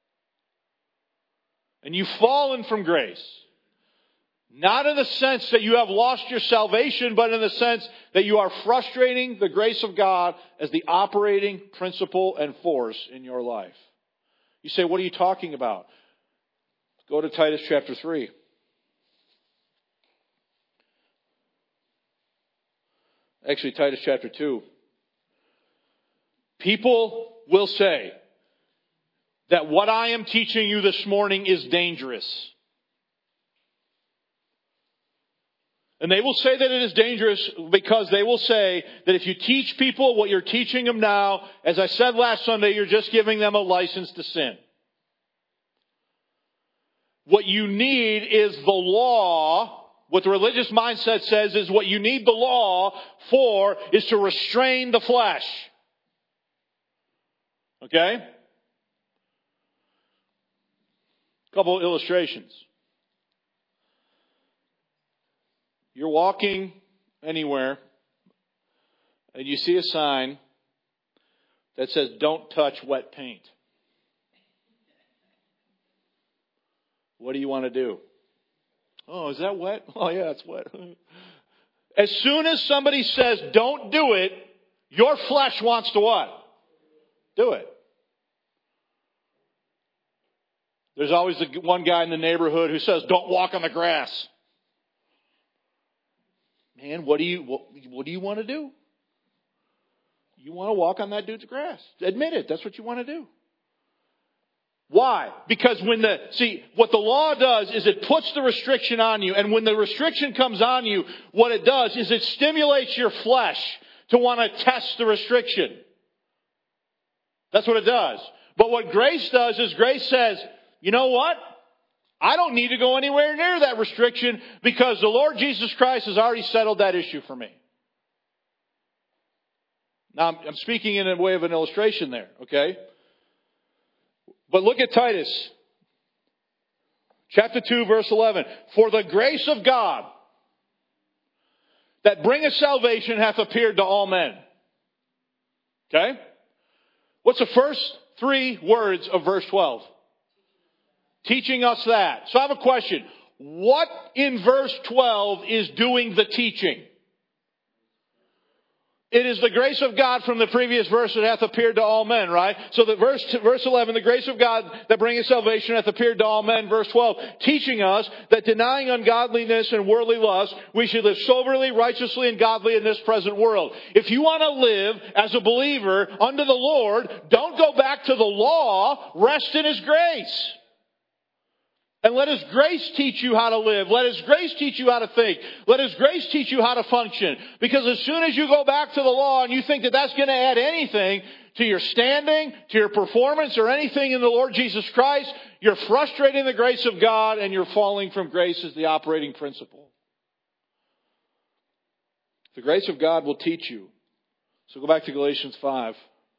And you've fallen from grace. Not in the sense that you have lost your salvation, but in the sense that you are frustrating the grace of God as the operating principle and force in your life. You say, what are you talking about? Go to Titus chapter 3. Actually, Titus chapter 2. People will say that what I am teaching you this morning is dangerous. And they will say that it is dangerous because they will say that if you teach people what you're teaching them now, as I said last Sunday, you're just giving them a license to sin. What you need is the law. What the religious mindset says is what you need the law for is to restrain the flesh. Okay? A couple of illustrations. You're walking anywhere and you see a sign that says, don't touch wet paint. What do you want to do? Oh, is that wet? Oh, yeah, it's wet. As soon as somebody says, don't do it, your flesh wants to what? Do it. There's always the one guy in the neighborhood who says, don't walk on the grass. Man, what do you want to do? You want to walk on that dude's grass. Admit it. That's what you want to do. Why? Because what the law does is it puts the restriction on you. And when the restriction comes on you, what it does is it stimulates your flesh to want to test the restriction. That's what it does. But what grace does is grace says, you know what? I don't need to go anywhere near that restriction because the Lord Jesus Christ has already settled that issue for me. Now, I'm speaking in a way of an illustration there, okay? But look at Titus. Chapter 2, verse 11. For the grace of God that bringeth salvation hath appeared to all men. Okay? What's the first 3 words of verse 12? Teaching us that. So I have a question. What in verse 12 is doing the teaching? It is the grace of God from the previous verse that hath appeared to all men, right? So the verse 11, the grace of God that bringeth salvation hath appeared to all men. Verse 12, teaching us that denying ungodliness and worldly lust, we should live soberly, righteously, and godly in this present world. If you want to live as a believer under the Lord, don't go back to the law. Rest in His grace. And let His grace teach you how to live. Let His grace teach you how to think. Let His grace teach you how to function. Because as soon as you go back to the law and you think that that's going to add anything to your standing, to your performance, or anything in the Lord Jesus Christ, you're frustrating the grace of God and you're falling from grace as the operating principle. The grace of God will teach you. So go back to Galatians 5.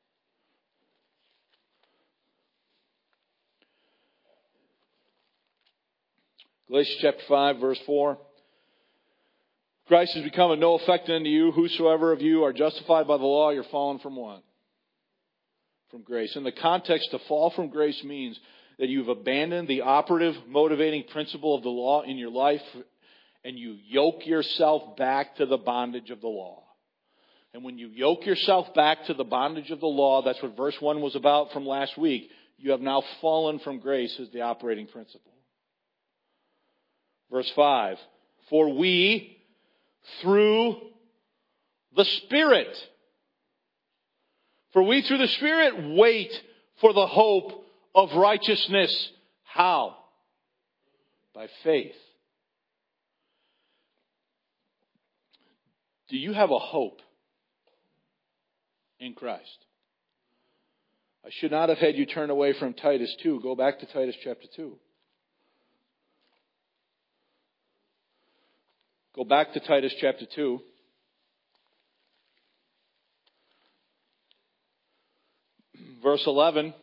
Galatians chapter 5, verse 4. Christ has become of no effect unto you. Whosoever of you are justified by the law, you're fallen from what? From grace. In the context, to fall from grace means that you've abandoned the operative, motivating principle of the law in your life, and you yoke yourself back to the bondage of the law. And when you yoke yourself back to the bondage of the law, that's what verse 1 was about from last week. You have now fallen from grace as the operating principle. Verse 5, for we, through the Spirit, wait for the hope of righteousness. How? By faith. Do you have a hope in Christ? I should not have had you turn away from Titus 2. Go back to Titus chapter 2. Go back to Titus chapter 2. Verse 11.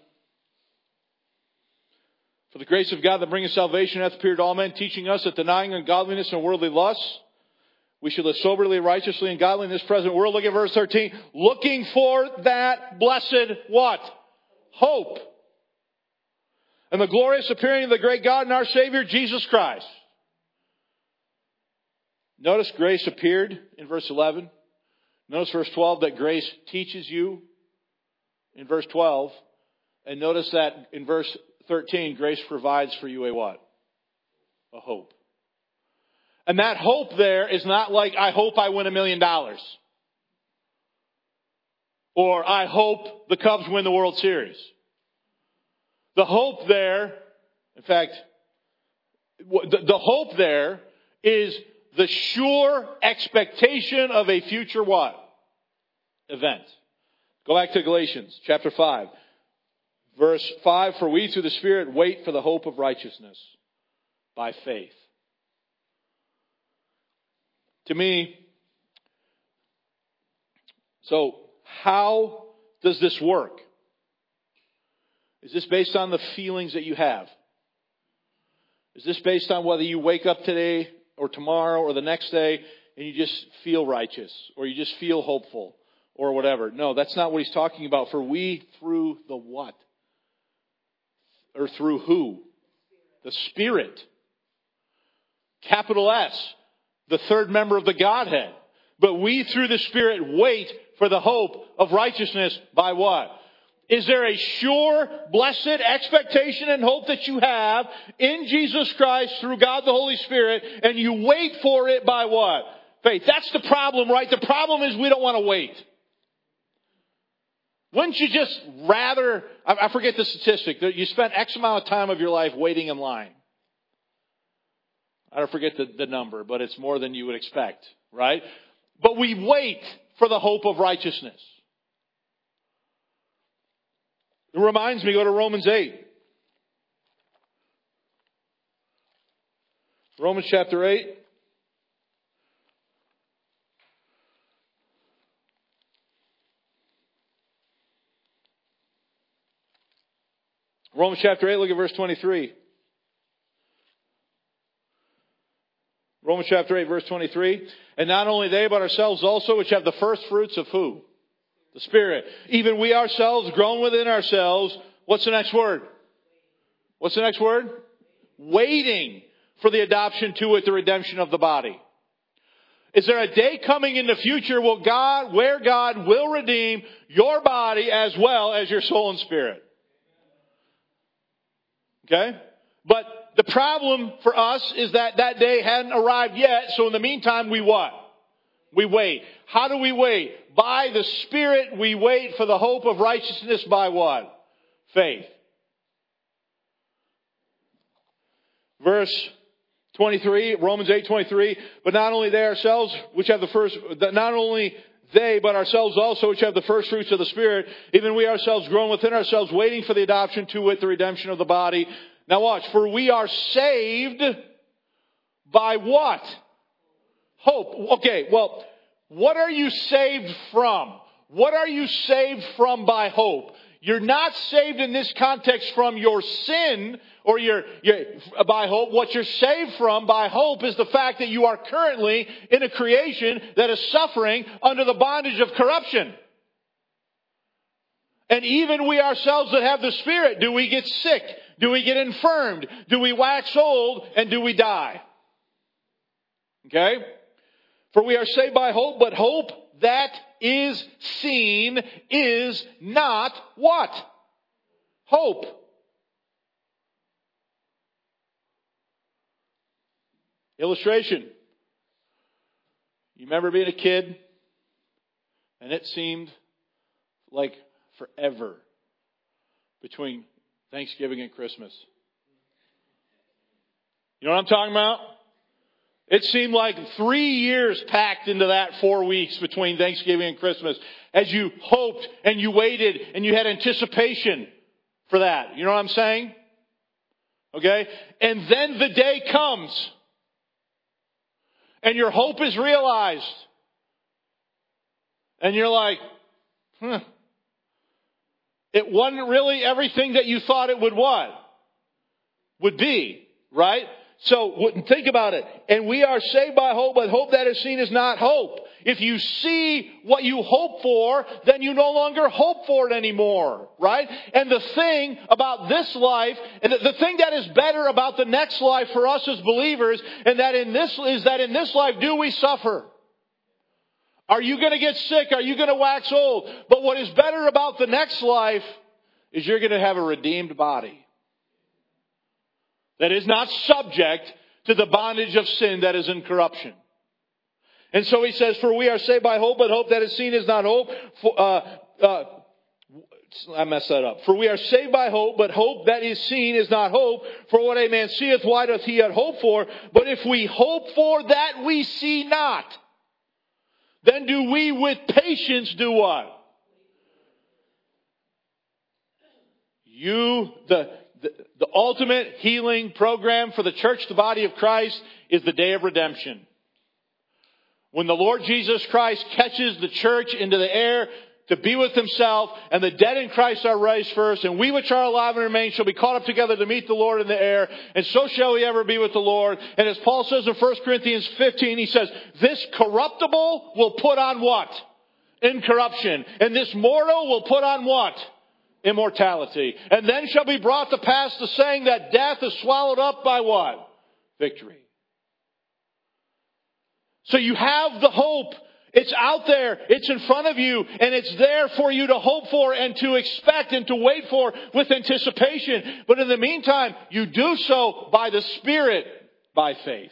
For the grace of God that bringeth salvation hath appeared to all men, teaching us that denying ungodliness and worldly lusts, we should live soberly, righteously, and godly in this present world. Look at verse 13. Looking for that blessed what? Hope. And the glorious appearing of the great God and our Savior, Jesus Christ. Notice grace appeared in verse 11. Notice verse 12 that grace teaches you in verse 12. And notice that in verse 13, grace provides for you a what? A hope. And that hope there is not like, I hope I win $1 million. Or I hope the Cubs win the World Series. The hope there, in fact, the hope there is the sure expectation of a future what? Event. Go back to Galatians chapter 5. Verse 5, for we through the Spirit wait for the hope of righteousness by faith. To me, so how does this work? Is this based on the feelings that you have? Is this based on whether you wake up today or tomorrow or the next day and you just feel righteous or you just feel hopeful or whatever? No, that's not what he's talking about. For we through the what? Or through who? The Spirit. Capital S. The third member of the Godhead. But we through the Spirit wait for the hope of righteousness by what? Is there a sure, blessed expectation and hope that you have in Jesus Christ through God the Holy Spirit, and you wait for it by what? Faith. That's the problem, right? The problem is we don't want to wait. Wouldn't you just rather, I forget the statistic, that you spent X amount of time of your life waiting in line. I don't forget the number, but it's more than you would expect, right? But we wait for the hope of righteousness. It reminds me, go to Romans 8. Romans chapter 8. Romans chapter 8, look at verse 23. Romans chapter 8, verse 23. And not only they, but ourselves also, which have the first fruits of who? The Spirit. Even we ourselves, grown within ourselves. What's the next word? What's the next word? Waiting for the adoption to it, the redemption of the body. Is there a day coming in the future where God will redeem your body as well as your soul and spirit? Okay? But the problem for us is that day hadn't arrived yet. So in the meantime, we what? We wait. How do we wait? By the Spirit we wait for the hope of righteousness by what? Faith. Verse 23, Romans 8:23. But not only they ourselves, which have not only they, but ourselves also, which have the first fruits of the Spirit, even we ourselves grown within ourselves, waiting for the adoption to wit, the redemption of the body. Now watch, for we are saved by what? Hope. Okay, well, what are you saved from? What are you saved from by hope? You're not saved in this context from your sin or by hope. What you're saved from by hope is the fact that you are currently in a creation that is suffering under the bondage of corruption. And even we ourselves that have the Spirit, do we get sick? Do we get infirmed? Do we wax old? And do we die? Okay? For we are saved by hope, but hope that is seen is not what? Hope. Illustration. You remember being a kid and it seemed like forever between Thanksgiving and Christmas. You know what I'm talking about? It seemed like 3 years packed into that 4 weeks between Thanksgiving and Christmas as you hoped and you waited and you had anticipation for that. You know what I'm saying? Okay? And then the day comes and your hope is realized. And you're like, it wasn't really everything that you thought it would be, right? So think about it. And we are saved by hope, but hope that is seen is not hope. If you see what you hope for, then you no longer hope for it anymore, right? And the thing about this life, and the thing that is better about the next life for us as believers, and that in this life do we suffer? Are you going to get sick? Are you going to wax old? But what is better about the next life is you're going to have a redeemed body that is not subject to the bondage of sin that is in corruption. And so he says, for we are saved by hope, but hope that is seen is not hope. I messed that up. For we are saved by hope, but hope that is seen is not hope. For what a man seeth, why doth he yet hope for? But if we hope for that we see not, then do we with patience do what? The ultimate healing program for the church, the body of Christ, is the day of redemption. When the Lord Jesus Christ catches the church into the air to be with himself, and the dead in Christ are raised first, and we which are alive and remain shall be caught up together to meet the Lord in the air, and so shall we ever be with the Lord. And as Paul says in 1 Corinthians 15, he says, this corruptible will put on what? Incorruption. And this mortal will put on what? Immortality. And then shall be brought to pass the saying that death is swallowed up by what? Victory. So you have the hope. It's out there. It's in front of you. And it's there for you to hope for and to expect and to wait for with anticipation. But in the meantime, you do so by the Spirit, by faith.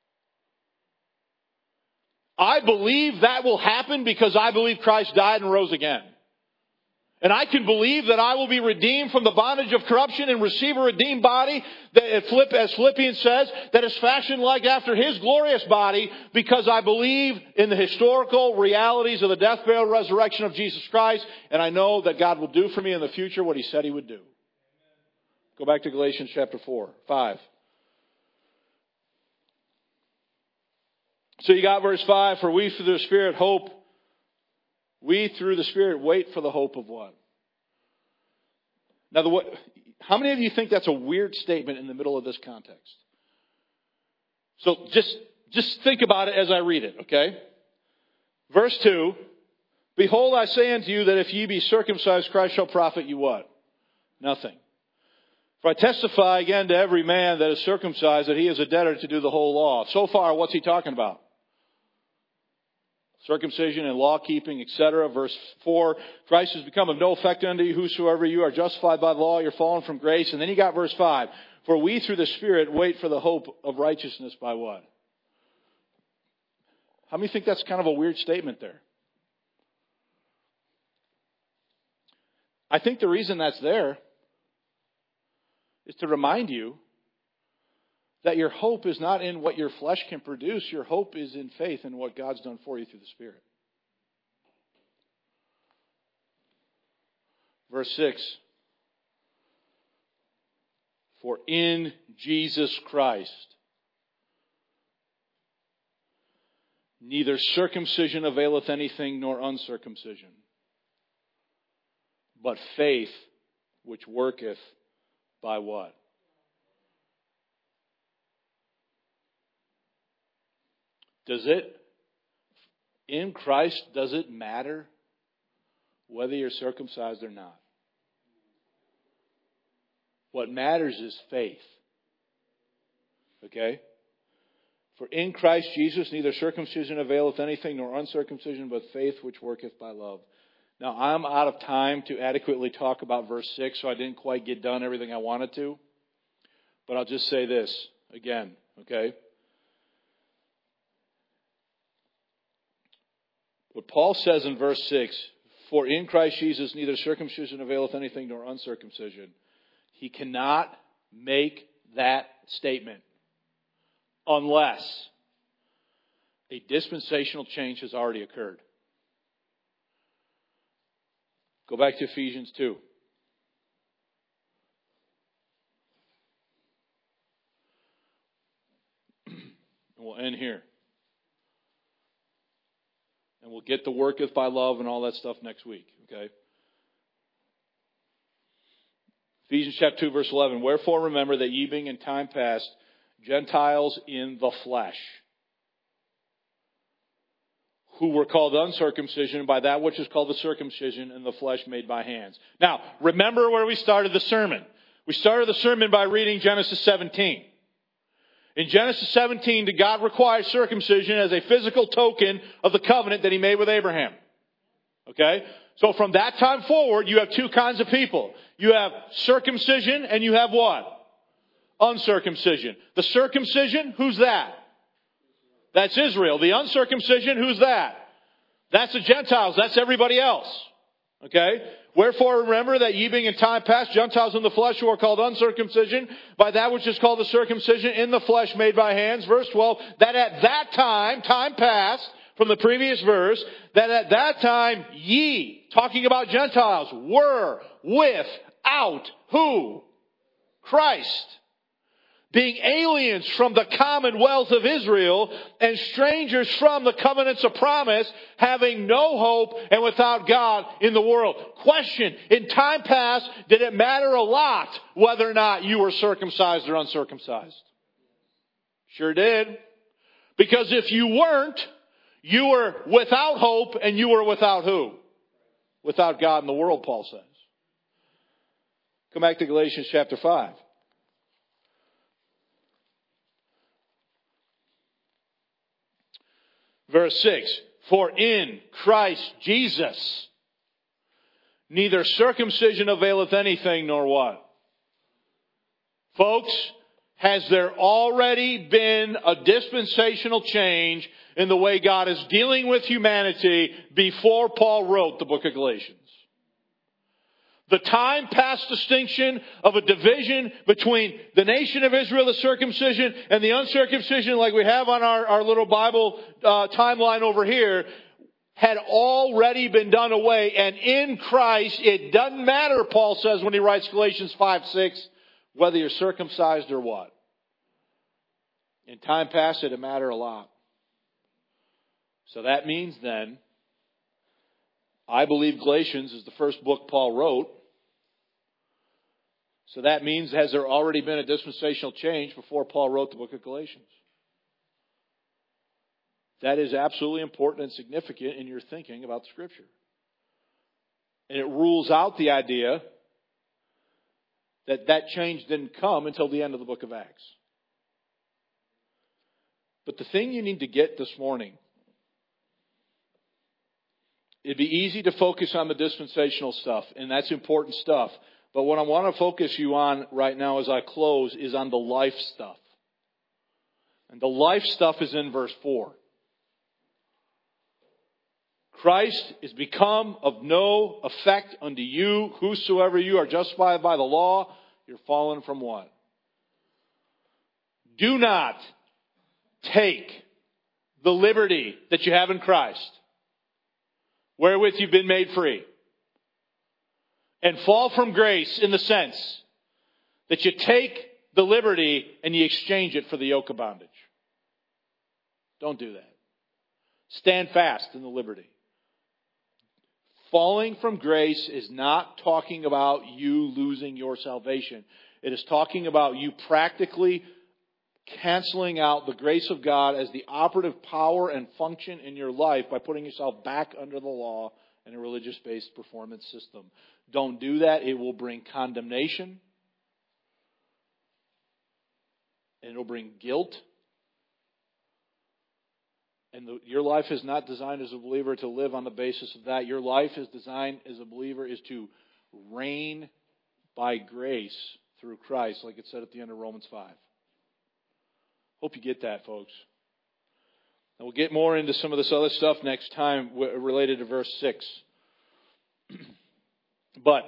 I believe that will happen because I believe Christ died and rose again. And I can believe that I will be redeemed from the bondage of corruption and receive a redeemed body, that, as Philippians says, that is fashioned like after His glorious body, because I believe in the historical realities of the death, burial, resurrection of Jesus Christ, and I know that God will do for me in the future what He said He would do. Go back to Galatians chapter 5. So you got verse 5, for we through the Spirit hope. We through the Spirit wait for the hope of what? Now, how many of you think that's a weird statement in the middle of this context? So just think about it as I read it, okay? Verse 2, behold, I say unto you that if ye be circumcised, Christ shall profit you what? Nothing. For I testify again to every man that is circumcised that he is a debtor to do the whole law. So far, what's he talking about? Circumcision and law keeping, etc. Verse 4, Christ has become of no effect unto you, whosoever you are justified by the law, you're fallen from grace. And then you got verse 5, for we through the Spirit wait for the hope of righteousness by what? How many think that's kind of a weird statement there? I think the reason that's there is to remind you that your hope is not in what your flesh can produce. Your hope is in faith in what God's done for you through the Spirit. Verse 6. For in Jesus Christ, neither circumcision availeth anything nor uncircumcision, but faith which worketh by what? In Christ, does it matter whether you're circumcised or not? What matters is faith. Okay? For in Christ Jesus, neither circumcision availeth anything nor uncircumcision, but faith which worketh by love. Now, I'm out of time to adequately talk about verse 6, so I didn't quite get done everything I wanted to. But I'll just say this again, okay? What Paul says in verse 6, for in Christ Jesus neither circumcision availeth anything nor uncircumcision. He cannot make that statement unless a dispensational change has already occurred. Go back to Ephesians 2. And we'll end here. And we'll get the worketh by love and all that stuff next week. Okay? Ephesians chapter 2, verse 11. Wherefore remember that ye being in time past Gentiles in the flesh, who were called uncircumcision by that which is called the circumcision in the flesh made by hands. Now, remember where we started the sermon. We started the sermon by reading Genesis 17. In Genesis 17, did God require circumcision as a physical token of the covenant that He made with Abraham? Okay? So from that time forward, you have two kinds of people. You have circumcision and you have what? Uncircumcision. The circumcision, who's that? That's Israel. The uncircumcision, who's that? That's the Gentiles. That's everybody else. Okay? Wherefore remember that ye being in time past Gentiles in the flesh who are called uncircumcision by that which is called the circumcision in the flesh made by hands. Verse 12, that at that time past from the previous verse, that at that time ye, talking about Gentiles, were without who? Christ. Being aliens from the commonwealth of Israel and strangers from the covenants of promise, having no hope and without God in the world. Question, in time past, did it matter a lot whether or not you were circumcised or uncircumcised? Sure did. Because if you weren't, you were without hope and you were without who? Without God in the world, Paul says. Come back to Galatians chapter 5. Verse 6, for in Christ Jesus, neither circumcision availeth anything nor what? Folks, has there already been a dispensational change in the way God is dealing with humanity before Paul wrote the book of Galatians? The time past distinction of a division between the nation of Israel, the circumcision, and the uncircumcision, like we have on our little Bible timeline over here, had already been done away. And in Christ, it doesn't matter, Paul says when he writes Galatians 5:6, whether you're circumcised or what. In time past, it mattered a lot. So that means then, I believe Galatians is the first book Paul wrote. So that means, has there already been a dispensational change before Paul wrote the book of Galatians? That is absolutely important and significant in your thinking about the Scripture. And it rules out the idea that that change didn't come until the end of the book of Acts. But the thing you need to get this morning, it'd be easy to focus on the dispensational stuff, and that's important stuff. But what I want to focus you on right now as I close is on the life stuff. And the life stuff is in verse 4. Christ is become of no effect unto you, whosoever you are justified by the law, you're fallen from what? Do not take the liberty that you have in Christ, wherewith you've been made free, and fall from grace in the sense that you take the liberty and you exchange it for the yoke of bondage. Don't do that. Stand fast in the liberty. Falling from grace is not talking about you losing your salvation. It is talking about you practically canceling out the grace of God as the operative power and function in your life by putting yourself back under the law and a religious-based performance system. Don't do that. It will bring condemnation. And it will bring guilt. And your life is not designed as a believer to live on the basis of that. Your life is designed as a believer is to reign by grace through Christ, like it said at the end of Romans 5. Hope you get that, folks. And we'll get more into some of this other stuff next time related to verse 6. But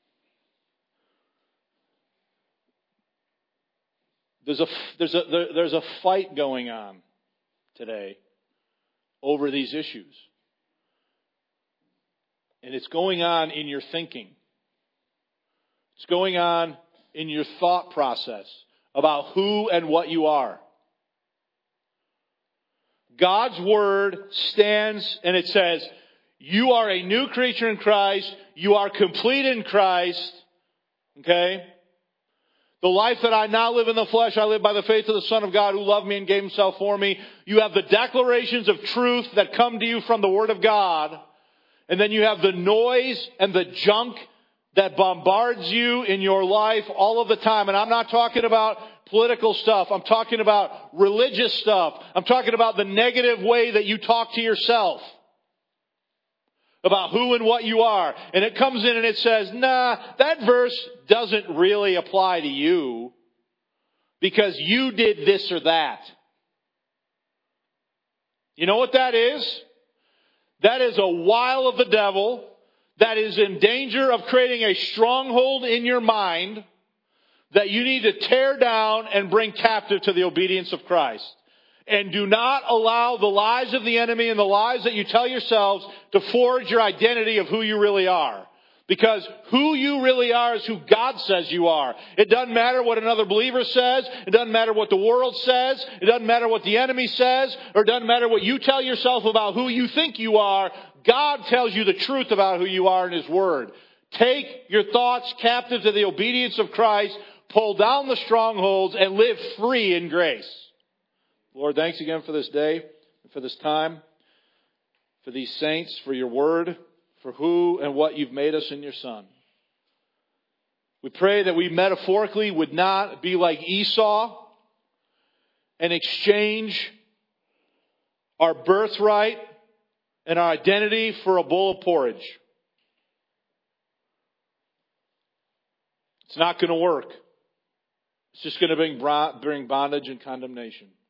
there's a fight going on today over these issues. And it's going on in your thinking. It's going on in your thought process about who and what you are. God's Word stands and it says, you are a new creature in Christ. You are complete in Christ. Okay? The life that I now live in the flesh, I live by the faith of the Son of God who loved me and gave himself for me. You have the declarations of truth that come to you from the Word of God. And then you have the noise and the junk that bombards you in your life all of the time. And I'm not talking about political stuff. I'm talking about religious stuff. I'm talking about the negative way that you talk to yourself about who and what you are. And it comes in and it says, nah, that verse doesn't really apply to you because you did this or that. You know what that is? That is a wile of the devil that is in danger of creating a stronghold in your mind that you need to tear down and bring captive to the obedience of Christ. And do not allow the lies of the enemy and the lies that you tell yourselves to forge your identity of who you really are. Because who you really are is who God says you are. It doesn't matter what another believer says. It doesn't matter what the world says. It doesn't matter what the enemy says. Or it doesn't matter what you tell yourself about who you think you are. God tells you the truth about who you are in His Word. Take your thoughts captive to the obedience of Christ. Pull down the strongholds and live free in grace. Lord, thanks again for this day, for this time, for these saints, for your word, for who and what you've made us in your Son. We pray that we metaphorically would not be like Esau and exchange our birthright and our identity for a bowl of porridge. It's not going to work. It's just going to bring bondage and condemnation.